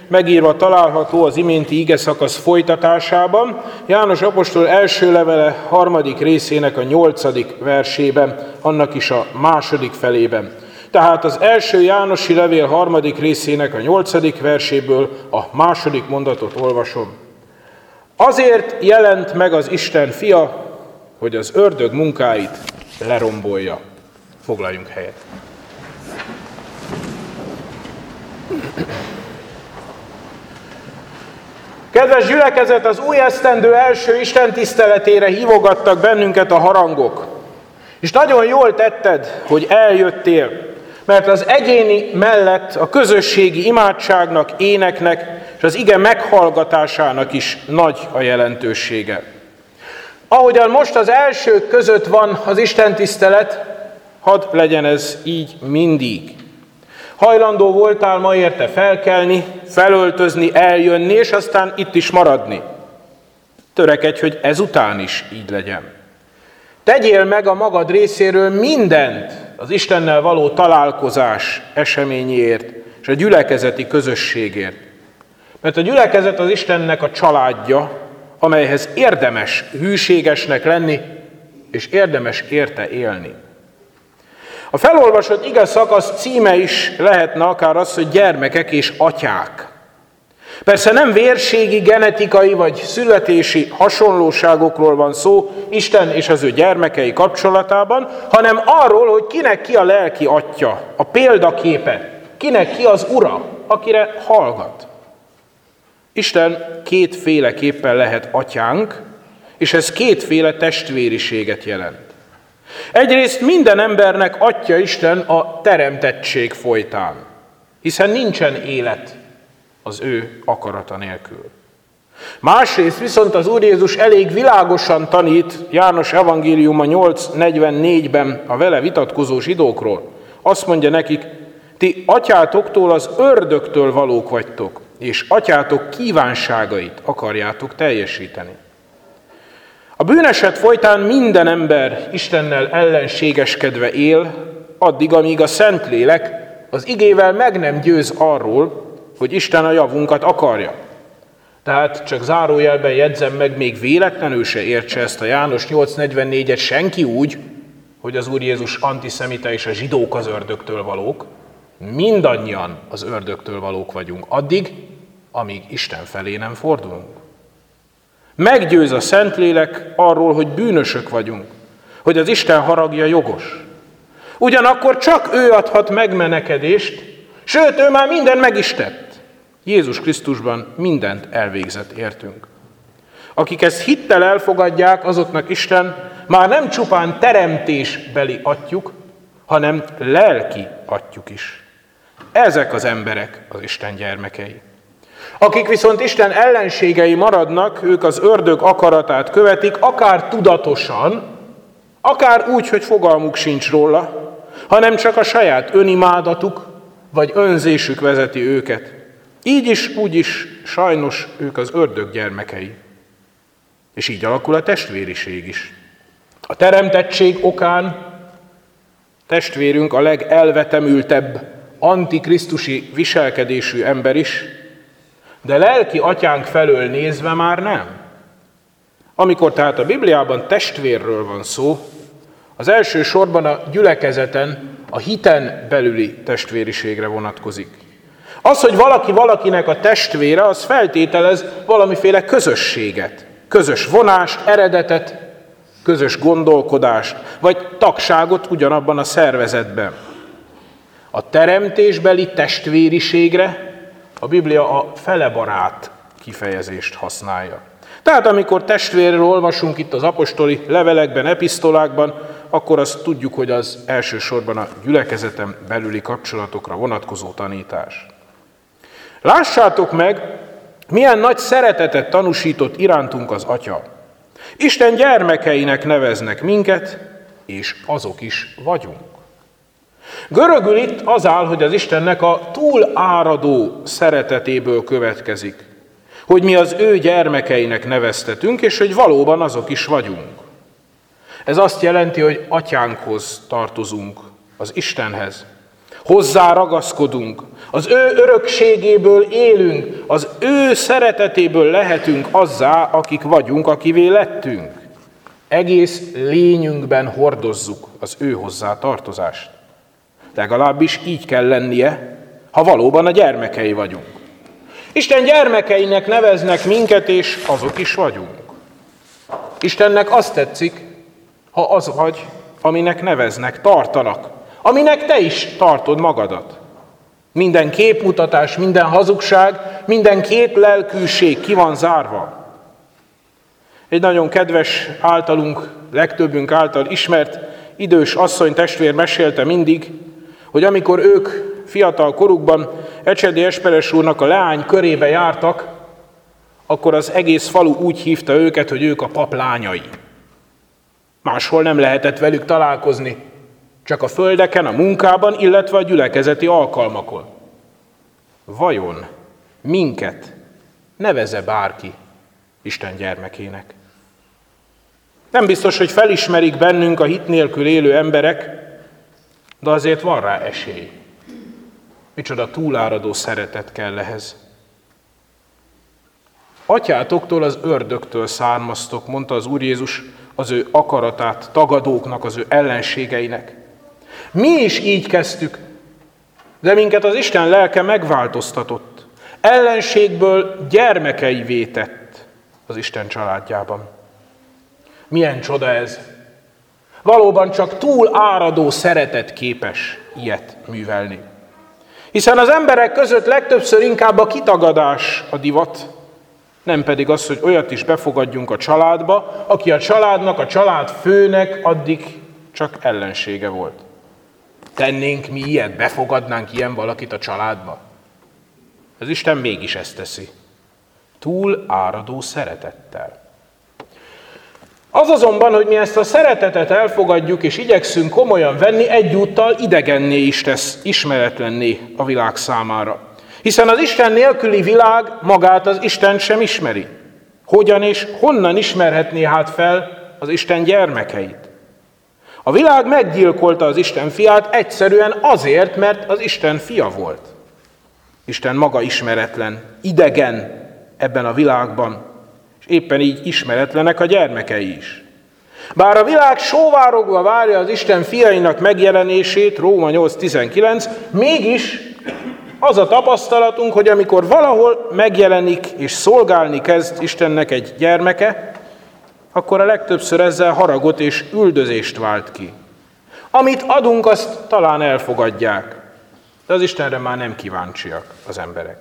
megírva található az iménti igeszakasz folytatásában, János apostol első levele 3. részének a 8. versében, annak is a 2. felében. Tehát az első Jánosi levél 3. részének a 8. verséből a 2. mondatot olvasom. Azért jelent meg az Isten fia, hogy az ördög munkáit lerombolja. Foglaljunk helyet. Kedves gyülekezet, az új esztendő első istentiszteletére hívogattak bennünket a harangok. És nagyon jól tetted, hogy eljöttél, mert az egyéni mellett a közösségi imádságnak, éneknek és az ige meghallgatásának is nagy a jelentősége. Ahogyan most az elsők között van az istentisztelet, hadd legyen ez így mindig. Hajlandó voltál ma érte felkelni, felöltözni, eljönni, és aztán itt is maradni. Törekedj, hogy ezután is így legyen. Tegyél meg a magad részéről mindent az Istennel való találkozás eseményéért és a gyülekezeti közösségért. Mert a gyülekezet az Istennek a családja, amelyhez érdemes hűségesnek lenni, és érdemes érte élni. A felolvasott ige szakasz címe is lehetne akár az, hogy gyermekek és atyák. Persze nem vérségi, genetikai vagy születési hasonlóságokról van szó Isten és az ő gyermekei kapcsolatában, hanem arról, hogy kinek ki a lelki atya, a példaképe, kinek ki az ura, akire hallgat. Isten kétféleképpen lehet atyánk, és ez kétféle testvériséget jelent. Egyrészt minden embernek atya Isten a teremtettség folytán, hiszen nincsen élet az ő akarata nélkül. Másrészt viszont az Úr Jézus elég világosan tanít János evangéliuma 8:44-ben a vele vitatkozó zsidókról. Azt mondja nekik, ti atyátoktól, az ördögtől valók vagytok, és atyátok kívánságait akarjátok teljesíteni. A bűneset folytán minden ember Istennel ellenségeskedve él, addig, amíg a Szentlélek az igével meg nem győz arról, hogy Isten a javunkat akarja. Tehát csak zárójelben jegyzem meg, még véletlenül se értse ezt a János 8:44-et senki úgy, hogy az Úr Jézus antiszemita és a zsidók az ördögtől valók. Mindannyian az ördögtől valók vagyunk addig, amíg Isten felé nem fordulunk. Meggyőz a Szentlélek arról, hogy bűnösök vagyunk, hogy az Isten haragja jogos. Ugyanakkor csak ő adhat megmenekedést, sőt, ő már mindent meg is tett. Jézus Krisztusban mindent elvégzett értünk. Akik ezt hittel elfogadják, azoknak Isten már nem csupán teremtésbeli atyjuk, hanem lelki atyjuk is. Ezek az emberek az Isten gyermekei. Akik viszont Isten ellenségei maradnak, ők az ördög akaratát követik, akár tudatosan, akár úgy, hogy fogalmuk sincs róla, hanem csak a saját önimádatuk vagy önzésük vezeti őket. Így is, úgy is sajnos ők az ördög gyermekei. És így alakul a testvériség is. A teremtettség okán testvérünk a legelvetemültebb, antikrisztusi viselkedésű ember is, de lelki atyánk felől nézve már nem. Amikor tehát a Bibliában testvérről van szó, az első sorban a gyülekezeten, a hiten belüli testvériségre vonatkozik. Az, hogy valaki valakinek a testvére, az feltételez valamiféle közösséget, közös vonást, eredetet, közös gondolkodást, vagy tagságot ugyanabban a szervezetben. A teremtésbeli testvériségre a Biblia a felebarát kifejezést használja. Tehát amikor testvérről olvasunk itt az apostoli levelekben, episztolákban, akkor azt tudjuk, hogy az elsősorban a gyülekezeten belüli kapcsolatokra vonatkozó tanítás. Lássátok meg, milyen nagy szeretetet tanúsított irántunk az Atya. Isten gyermekeinek neveznek minket, és azok is vagyunk. Görögül itt az áll, hogy az Istennek a túláradó szeretetéből következik, hogy mi az ő gyermekeinek neveztetünk, és hogy valóban azok is vagyunk. Ez azt jelenti, hogy atyánkhoz tartozunk, az Istenhez. Hozzá ragaszkodunk, az ő örökségéből élünk, az ő szeretetéből lehetünk azzá, akik vagyunk, akivé lettünk. Egész lényünkben hordozzuk az ő hozzá tartozást. Legalábbis így kell lennie, ha valóban a gyermekei vagyunk. Isten gyermekeinek neveznek minket, és azok is vagyunk. Istennek azt tetszik, ha az vagy, aminek neveznek, tartanak, aminek te is tartod magadat. Minden képmutatás, minden hazugság, minden kétlelkűség ki van zárva. Egy nagyon kedves, általunk, legtöbbünk által ismert idős asszony testvér mesélte mindig, hogy amikor ők fiatal korukban Ecsedi Esperes úrnak a leány körébe jártak, akkor az egész falu úgy hívta őket, hogy ők a pap lányai. Máshol nem lehetett velük találkozni, csak a földeken, a munkában, illetve a gyülekezeti alkalmakon. Vajon minket neveze bárki Isten gyermekének? Nem biztos, hogy felismerik bennünk a hit nélkül élő emberek, de azért van rá esély. Micsoda túláradó szeretet kell ehhez. Atyátoktól, az ördögtől származtok, mondta az Úr Jézus az ő akaratát tagadóknak, az ő ellenségeinek. Mi is így kezdtük, de minket az Isten lelke megváltoztatott. Ellenségből gyermekeivé tett az Isten családjában. Milyen csoda ez! Valóban csak túl áradó szeretet képes ilyet művelni. Hiszen az emberek között legtöbbször inkább a kitagadás a divat, nem pedig az, hogy olyat is befogadjunk a családba, aki a családnak, a családfőnek addig csak ellensége volt. Tennénk mi ilyet, befogadnánk ilyen valakit a családba? Az Isten mégis ezt teszi. Túl áradó szeretettel. Az azonban, hogy mi ezt a szeretetet elfogadjuk és igyekszünk komolyan venni, egyúttal idegenné is tesz, ismeretlenné a világ számára. Hiszen az Isten nélküli világ magát az Istent sem ismeri. Hogyan és honnan ismerhetné hát fel az Isten gyermekeit? A világ meggyilkolta az Isten fiát egyszerűen azért, mert az Isten fia volt. Isten maga ismeretlen, idegen ebben a világban, és éppen így ismeretlenek a gyermekei is. Bár a világ sóvárogva várja az Isten fiainak megjelenését, Róma 8.19, mégis az a tapasztalatunk, hogy amikor valahol megjelenik és szolgálni kezd Istennek egy gyermeke, akkor a legtöbbször ezzel haragot és üldözést vált ki. Amit adunk, azt talán elfogadják, de az Istenre már nem kíváncsiak az emberek.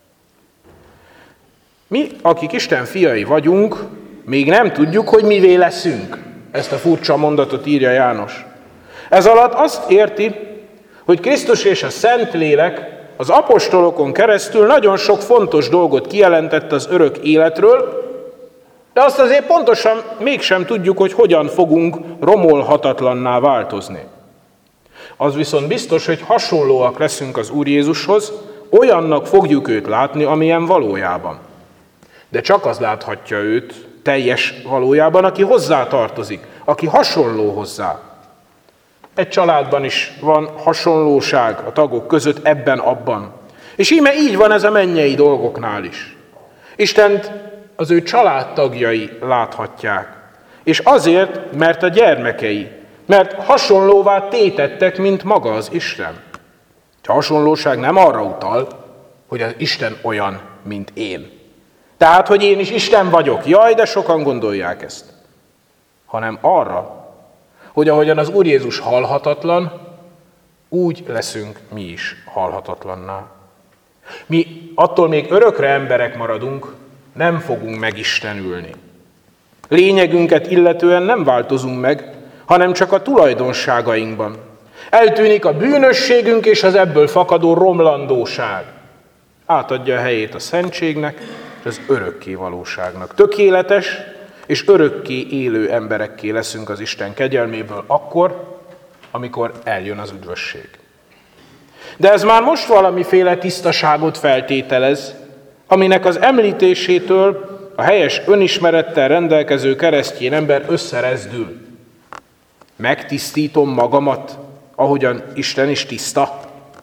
Mi, akik Isten fiai vagyunk, még nem tudjuk, hogy mivé leszünk. Ezt a furcsa mondatot írja János. Ez alatt azt érti, hogy Krisztus és a Szentlélek az apostolokon keresztül nagyon sok fontos dolgot kijelentett az örök életről, de azt azért pontosan mégsem tudjuk, hogy hogyan fogunk romolhatatlanná változni. Az viszont biztos, hogy hasonlóak leszünk az Úr Jézushoz, olyannak fogjuk őt látni, amilyen valójában. De csak az láthatja őt teljes valójában, aki hozzá tartozik, aki hasonló hozzá. Egy családban is van hasonlóság a tagok között ebben-abban. És íme így van ez a mennyei dolgoknál is. Istent az ő családtagjai láthatják. És azért, mert a gyermekei, mert hasonlóvá tétettek, mint maga az Isten. A hasonlóság nem arra utal, hogy az Isten olyan, mint én. Tehát, hogy én is Isten vagyok. Jaj, de sokan gondolják ezt. Hanem arra, hogy ahogyan az Úr Jézus halhatatlan, úgy leszünk mi is halhatatlanná. Mi attól még örökre emberek maradunk, nem fogunk megistenülni. Lényegünket illetően nem változunk meg, hanem csak a tulajdonságainkban. Eltűnik a bűnösségünk és az ebből fakadó romlandóság. Átadja a helyét a szentségnek és az örökké valóságnak. Tökéletes és örökké élő emberekké leszünk az Isten kegyelméből akkor, amikor eljön az üdvösség. De ez már most valamiféle tisztaságot feltételez, aminek az említésétől a helyes önismerettel rendelkező keresztény ember összerezdül. Megtisztítom magamat, ahogyan Isten is tiszta.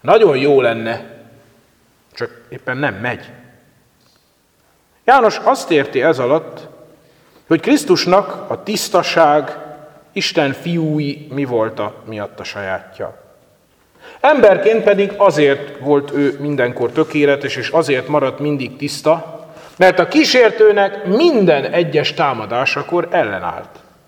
Nagyon jó lenne, csak éppen nem megy. János azt érti ez alatt, hogy Krisztusnak a tisztaság Isten fiúi mi volt miatt a sajátja. Emberként pedig azért volt ő mindenkor tökéletes, és azért maradt mindig tiszta, mert a kísértőnek minden egyes támadásakor ellenállt.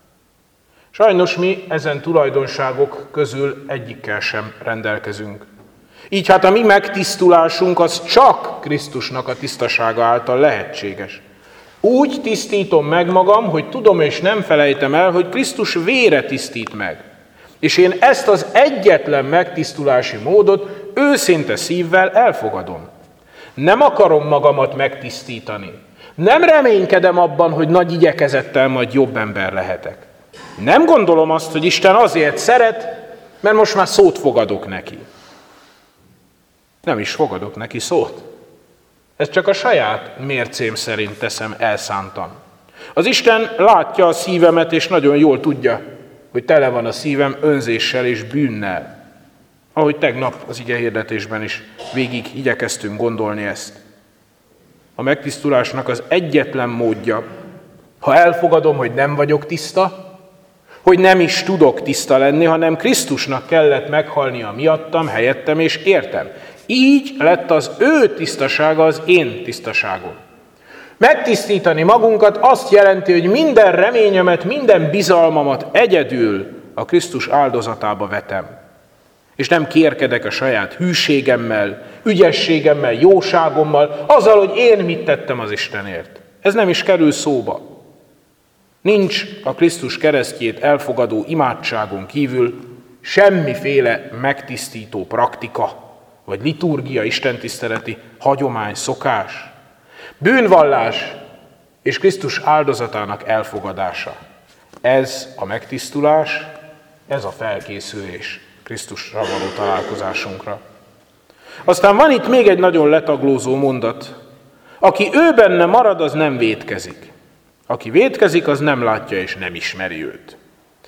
Sajnos mi ezen tulajdonságok közül egyikkel sem rendelkezünk. Így hát a mi megtisztulásunk az csak Krisztusnak a tisztasága által lehetséges. Úgy tisztítom meg magam, hogy tudom és nem felejtem el, hogy Krisztus vére tisztít meg. És én ezt az egyetlen megtisztulási módot őszinte szívvel elfogadom. Nem akarom magamat megtisztítani. Nem reménykedem abban, hogy nagy igyekezettel majd jobb ember lehetek. Nem gondolom azt, hogy Isten azért szeret, mert most már szót fogadok neki. Nem is fogadok neki szót. Ezt csak a saját mércém szerint teszem elszántan. Az Isten látja a szívemet, és nagyon jól tudja, hogy tele van a szívem önzéssel és bűnnel. Ahogy tegnap az igehirdetésben is végig igyekeztünk gondolni ezt. A megtisztulásnak az egyetlen módja, ha elfogadom, hogy nem vagyok tiszta, hogy nem is tudok tiszta lenni, hanem Krisztusnak kellett meghalnia miattam, helyettem és értem. Így lett az ő tisztasága az én tisztaságom. Megtisztítani magunkat azt jelenti, hogy minden reményemet, minden bizalmamat egyedül a Krisztus áldozatába vetem. És nem kérkedek a saját hűségemmel, ügyességemmel, jóságommal, azzal, hogy én mit tettem az Istenért. Ez nem is kerül szóba. Nincs a Krisztus keresztjét elfogadó imádságon kívül semmiféle megtisztító praktika, vagy liturgia, istentiszteleti hagyomány, szokás. Bűnvallás és Krisztus áldozatának elfogadása. Ez a megtisztulás, ez a felkészülés Krisztusra való találkozásunkra. Aztán van itt még egy nagyon letaglózó mondat. Aki ő benne marad, az nem vétkezik. Aki vétkezik, az nem látja és nem ismeri őt.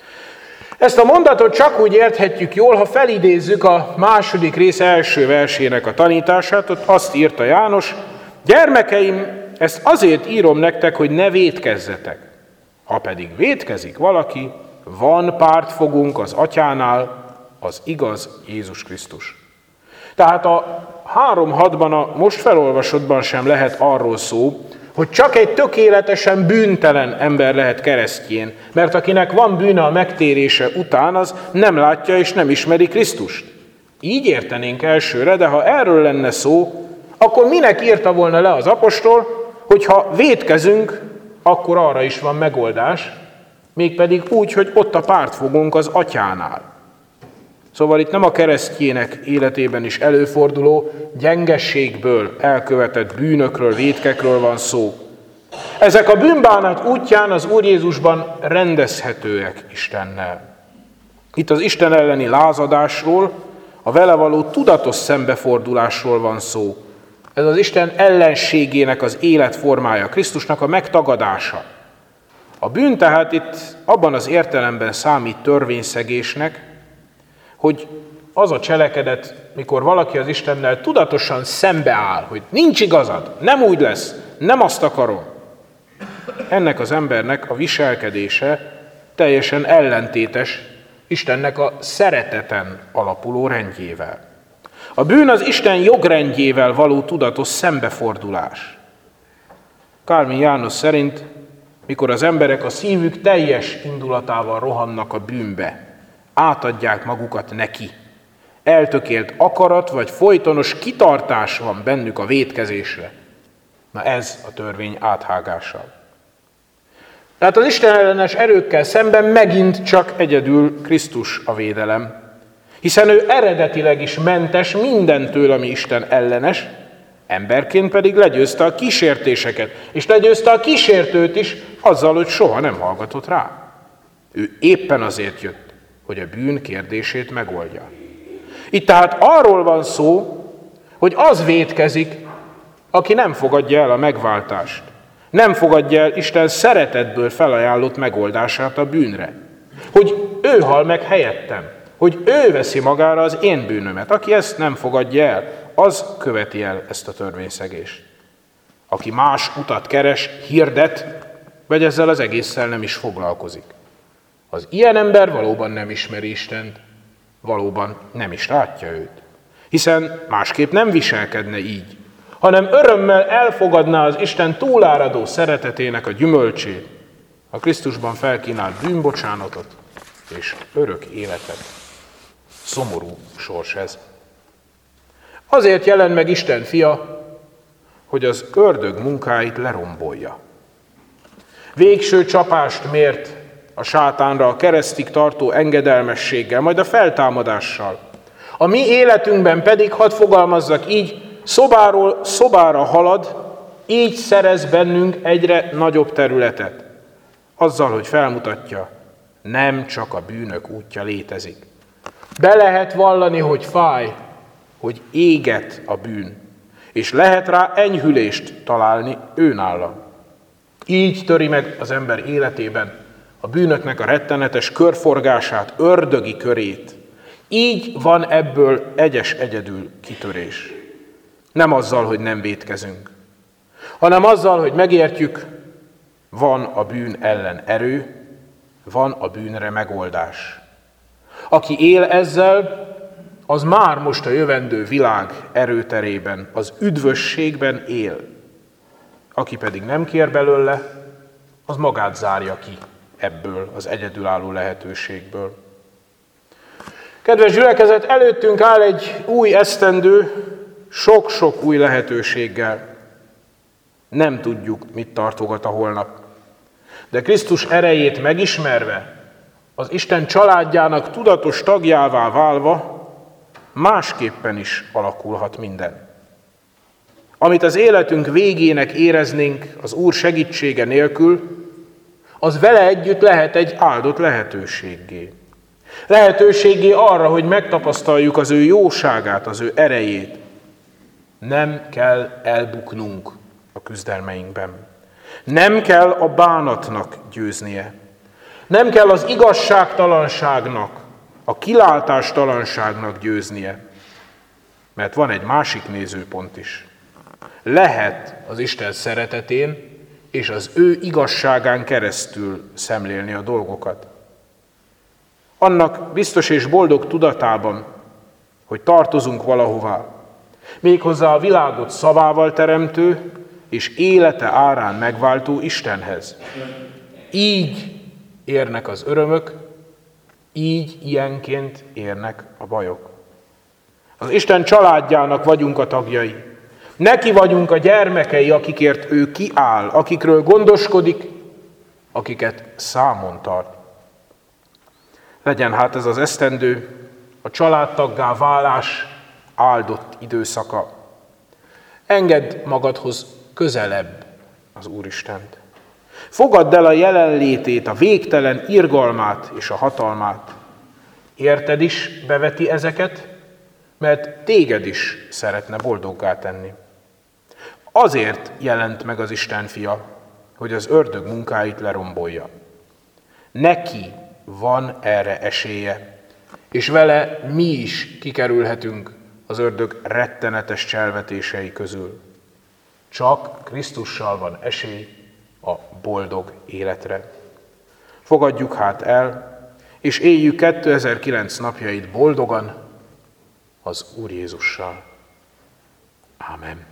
Ezt a mondatot csak úgy érthetjük jól, ha felidézzük a második rész első versének a tanítását, ott azt írta János: gyermekeim, ezt azért írom nektek, hogy ne vétkezzetek. Ha pedig vétkezik valaki, van pártfogunk az Atyánál, az igaz Jézus Krisztus. Tehát a 3:6-ban, a most felolvasottban sem lehet arról szó, hogy csak egy tökéletesen bűntelen ember lehet keresztjén, mert akinek van bűne a megtérése után, az nem látja és nem ismeri Krisztust. Így értenénk elsőre, de ha erről lenne szó, akkor minek írta volna le az apostol, hogy ha vétkezünk, akkor arra is van megoldás, mégpedig úgy, hogy ott a pártfogunk az Atyánál. Szóval itt nem a keresztjének életében is előforduló gyengességből elkövetett bűnökről, vétkekről van szó. Ezek a bűnbánat útján az Úr Jézusban rendezhetőek Istennel. Itt az Isten elleni lázadásról, a vele való tudatos szembefordulásról van szó. Ez az Isten ellenségének az életformája, Krisztusnak a megtagadása. A bűn tehát itt abban az értelemben számít törvényszegésnek, hogy az a cselekedet, mikor valaki az Istennel tudatosan szembeáll, hogy nincs igazad, nem úgy lesz, nem azt akarom. Ennek az embernek a viselkedése teljesen ellentétes Istennek a szereteten alapuló rendjével. A bűn az Isten jogrendjével való tudatos szembefordulás. Kálvin János szerint, mikor az emberek a szívük teljes indulatával rohannak a bűnbe, átadják magukat neki. Eltökélt akarat vagy folytonos kitartás van bennük a vétkezésre. Na ez a törvény áthágása. Tehát az Isten ellenes erőkkel szemben megint csak egyedül Krisztus a védelem. Hiszen ő eredetileg is mentes mindentől, ami Isten ellenes, emberként pedig legyőzte a kísértéseket, és legyőzte a kísértőt is azzal, hogy soha nem hallgatott rá. Ő éppen azért jött, hogy a bűn kérdését megoldja. Itt tehát arról van szó, hogy az vétkezik, aki nem fogadja el a megváltást. Nem fogadja el Isten szeretetből felajánlott megoldását a bűnre. Hogy ő hal meg helyettem. hogy ő veszi magára az én bűnömet. Aki ezt nem fogadja el, az követi el ezt a törvényszegést. Aki más utat keres, hirdet, vagy ezzel az egésszel nem is foglalkozik. Az ilyen ember valóban nem ismeri Istent, valóban nem is látja őt. Hiszen másképp nem viselkedne így, hanem örömmel elfogadná az Isten túláradó szeretetének a gyümölcsét, a Krisztusban felkínált bűnbocsánatot és örök életet. Szomorú sors ez. Azért jelent meg Isten fia, hogy az ördög munkáit lerombolja. Végső csapást mért a sátánra a keresztig tartó engedelmességgel, majd a feltámadással. A mi életünkben pedig, hadd fogalmazzak így, szobáról szobára halad, így szerez bennünk egyre nagyobb területet. Azzal, hogy felmutatja, nem csak a bűnök útja létezik. Be lehet vallani, hogy fáj, hogy éget a bűn, és lehet rá enyhülést találni őnála. Így töri meg az ember életében a bűnöknek a rettenetes körforgását, ördögi körét. Így van ebből egyedül kitörés. Nem azzal, hogy nem vétkezünk, hanem azzal, hogy megértjük, van a bűn ellen erő, van a bűnre megoldás. Aki él ezzel, az már most a jövendő világ erőterében, az üdvösségben él. Aki pedig nem kér belőle, az magát zárja ki ebből az egyedülálló lehetőségből. Kedves gyülekezet, előttünk áll egy új esztendő, sok-sok új lehetőséggel. Nem tudjuk, mit tartogat a holnap. De Krisztus erejét megismerve, az Isten családjának tudatos tagjává válva, másképpen is alakulhat minden. Amit az életünk végének éreznénk az Úr segítsége nélkül, az vele együtt lehet egy áldott lehetőséggé. Lehetőséggé arra, hogy megtapasztaljuk az ő jóságát, az ő erejét. Nem kell elbuknunk a küzdelmeinkben. Nem kell a bánatnak győznie. Nem kell az igazságtalanságnak, a kilátástalanságnak győznie. Mert van egy másik nézőpont is. Lehet az Isten szeretetén és az ő igazságán keresztül szemlélni a dolgokat. Annak biztos és boldog tudatában, hogy tartozunk valahová, méghozzá a világot szavával teremtő és élete árán megváltó Istenhez. Így érnek az örömök, így ilyenként érnek a bajok. Az Isten családjának vagyunk a tagjai. Neki vagyunk a gyermekei, akikért ő kiáll, akikről gondoskodik, akiket számon tart. Legyen hát ez az esztendő a családtaggá válás áldott időszaka. Engedd magadhoz közelebb az Úristent. Fogadd el a jelenlétét, a végtelen irgalmát és a hatalmát. Érted is beveti ezeket, mert téged is szeretne boldoggá tenni. Azért jelent meg az Isten fia, hogy az ördög munkáit lerombolja. Neki van erre esélye, és vele mi is kikerülhetünk az ördög rettenetes cselvetései közül. Csak Krisztussal van esély a boldog életre. Fogadjuk hát el, és éljük 2009 napjait boldogan az Úr Jézussal. Ámen.